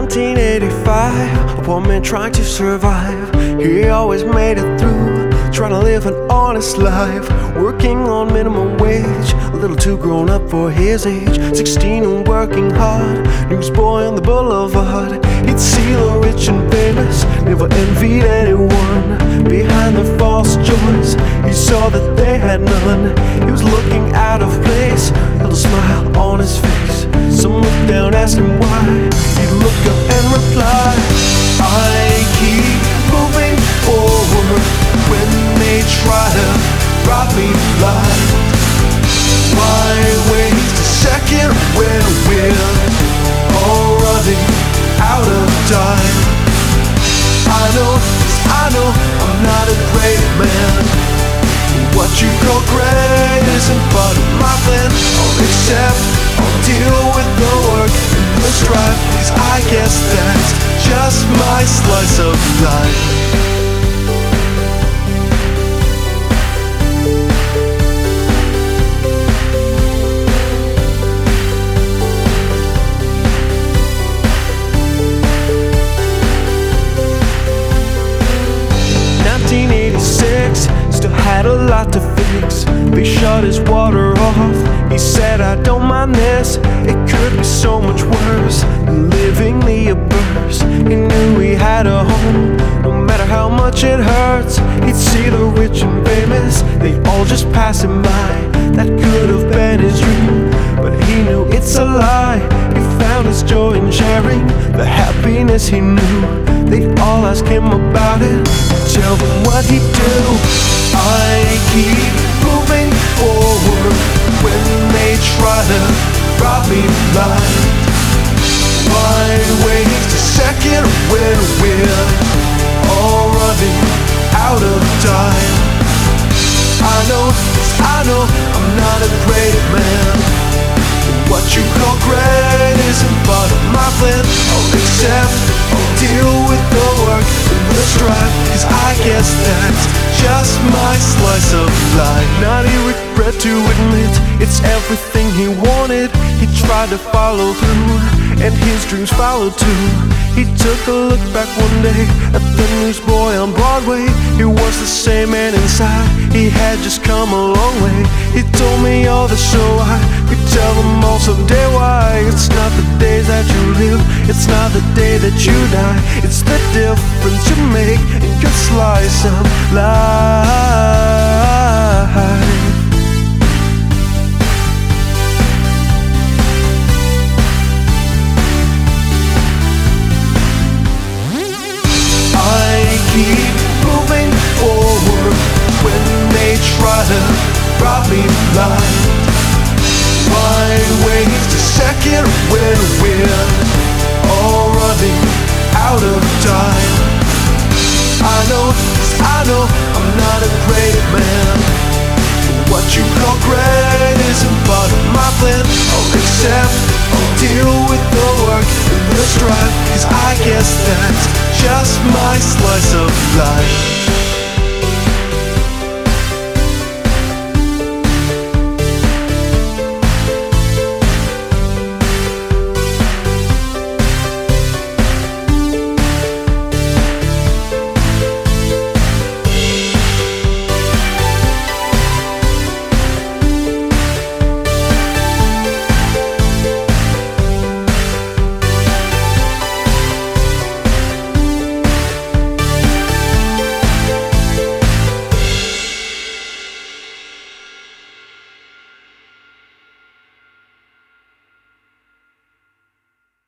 1985, a poor man trying to survive. He always made it through, trying to live an honest life, working on minimum wage, a little too grown up for his age. 16 and working hard, newsboy on the boulevard. He'd see the rich and famous, never envied anyone. Behind the false joys, he saw that they had none. He was looking out of place, held a smile on his face. Some looked down, asked him why. He'd look up and reply, I keep moving forward when they try to rob me blind. Why waste a second when we're all running out of time? I know I'm not a great man. What you call great isn't part of my plan. I'll accept, I'll deal with the work and the strife, 'cause I guess that's just my slice of life. Still had a lot to fix. They shut his water off. He said, I don't mind this. It could be so much worse than living the abyss. He knew he had a home, no matter how much it hurts. He'd see the rich and famous, they all just pass him by. That could have been his dream, but he knew it's a lie. He found his joy in sharing the happiness he knew. They'd all ask him about it, tell them what he'd do. I keep moving forward when they try to rob me blind. Why waste a second when we're all running out of time? I know I'm not a great man. What you call great isn't part of my plan. I'll accept, I'll deal with the work and the strife, 'cause I guess that's just my slice of life. Not he regret to admit, it's everything he wanted. He tried to follow through, and his dreams followed too. He took a look back one day at the newsboy on Broadway. He was the same man inside, he had just come a long way. He told me all this so I could tell him all someday why. It's not the days that you live, it's not the day that you die. It's the difference you make in your slice of life.